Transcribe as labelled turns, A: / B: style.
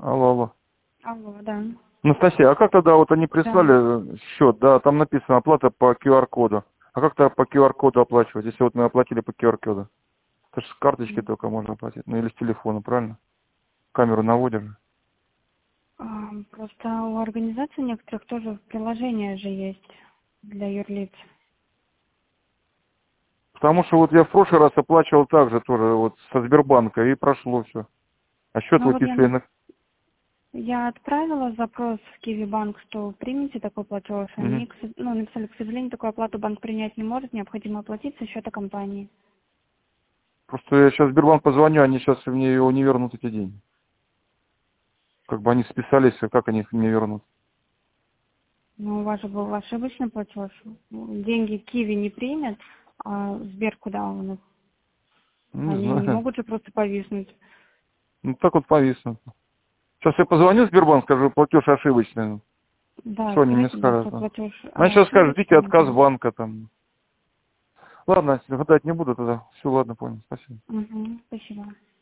A: Алло, алло.
B: Алло, да.
A: Анастасия, а как тогда вот они
B: Да.
A: прислали счет, да, там написано оплата по QR-коду. А как тогда по QR-коду оплачивать, если вот мы оплатили по QR-коду? Это же с карточки только можно оплатить, ну или с телефона, правильно? Камеру наводишь же.
B: Просто у организаций некоторых тоже приложение же есть для юрлиц.
A: Потому что вот я в прошлый раз оплачивал также тоже вот со Сбербанка и прошло все. А счет
B: Ну вот
A: выписали на...
B: я отправила запрос в Киви банк, что примите такой платеж.
A: Мгм.
B: Они написали, к сожалению, такую оплату банк принять не может, необходимо оплатить со счета компании.
A: Просто я сейчас в Сбербанк позвоню, они сейчас мне его не вернут эти деньги. Как бы они списались, а как они их мне вернут?
B: Но у вас же был ошибочный платеж. Деньги Киви не примет, а Сбер куда у нас?
A: Ну, не
B: Они не
A: знаю.
B: могут же просто повиснуть.
A: Ну так вот повиснут. Сейчас я позвоню в Сбербанк, скажу, платеж ошибочный.
B: Да,
A: Что они мне
B: скажите,
A: скажут?
B: что
A: Да?
B: платеж
A: Они сейчас скажут, ждите
B: ошибочный,
A: отказ
B: да.
A: банка там. Ладно, гадать не буду тогда. Все, ладно, понял. Спасибо.
B: Угу, спасибо.